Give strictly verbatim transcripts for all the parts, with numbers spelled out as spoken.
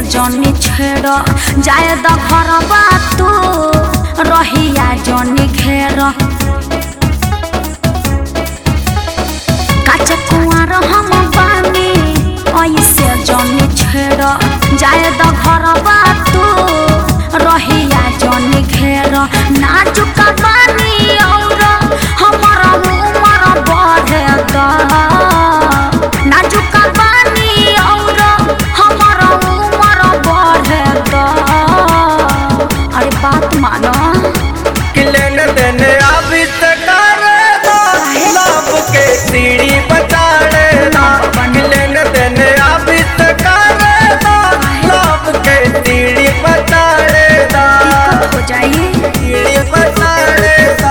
जनी छेड़ जाए द घर तू रहिया जनी घेर काचे कुआर हम बानी ऐसे जनी छेड़ जाए द घर तू रहिया जनी घेर नाजुक बानी और हमारा उमर बढ़े द नाजुक बानी और हमारा उमर बढ़े द अरे बात मानो किले न देने अभी तक लब के सीढ़ी बचाड़े ना किले न देने अभी तक लब के सीढ़ी बचाड़े ना हो जाइए सीढ़ी बचाड़े ना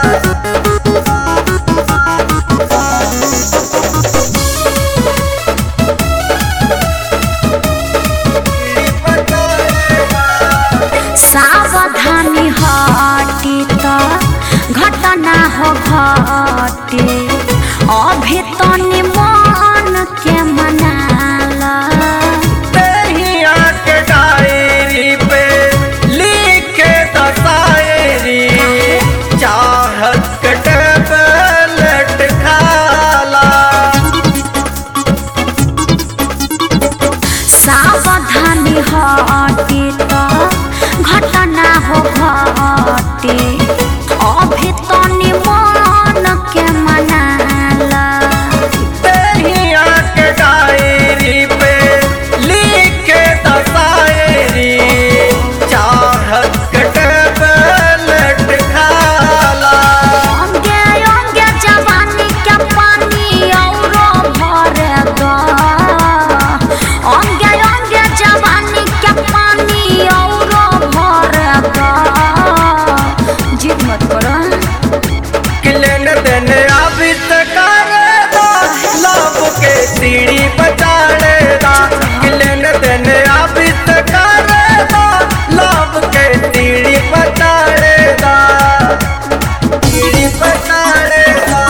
सावधानी हटी तो घटना हो घटे अभी तो निमन के मनाला दहिया के डायरी पे लिखे तो शायरी चाहत के टेबलेट खाला सावधानी हटी तो घटना हो घटे अभी तो निमन के मनाला दहिया के डायरी पे लिखे तो शायरी चाहत के टेबलेट खाला अंगे अंगे जवानी के पानी और भरे दो अंगे अंगे जवानी के पानी और भरे दो जिद मत करो किले न देने अभी तक लब के सीढ़ी बचाड़े ना किले न देने अभी तक लब के सीढ़ी बचाड़े ना सीढ़ी बचाड़े ना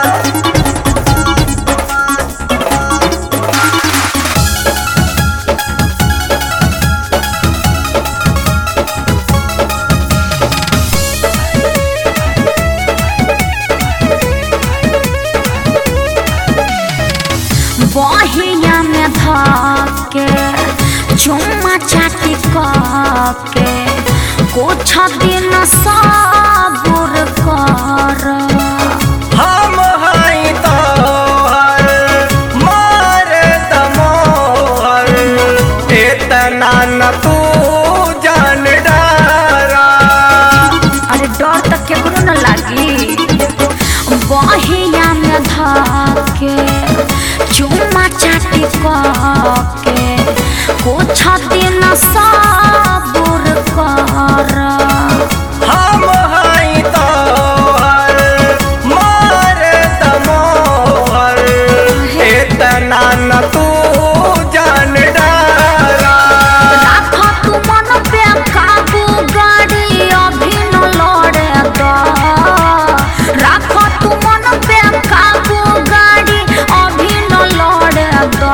बहिया में धके चुम्मा चाटी के कुछ दिन सबुर कर हम हई तोहर मारे तमोहर इतना न तू जान डारा अरे डर तक केकरो न लागी बहिया में धके चुम्मा चाटी के कुछ दिन सबुर कर हम हई तोहर मारे तमोहर इतना न तू जान डारा राख तू मन पे काबू गाड़ी अभी न लड़े दो राख तू मन पे काबू गाड़ी अभी न लड़े दो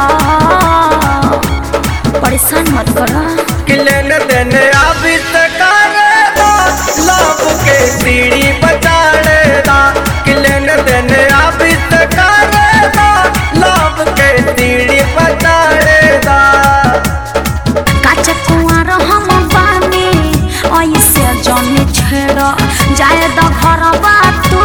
परेशान मत करो किले न देने अभी तक लब के सीढ़ी बचाड़े ना किले न देने अभी तक लब के सीढ़ी बचाड़े ना काचे कुआर हम बानी ऐसे जनी छेड़ जाए द घर तू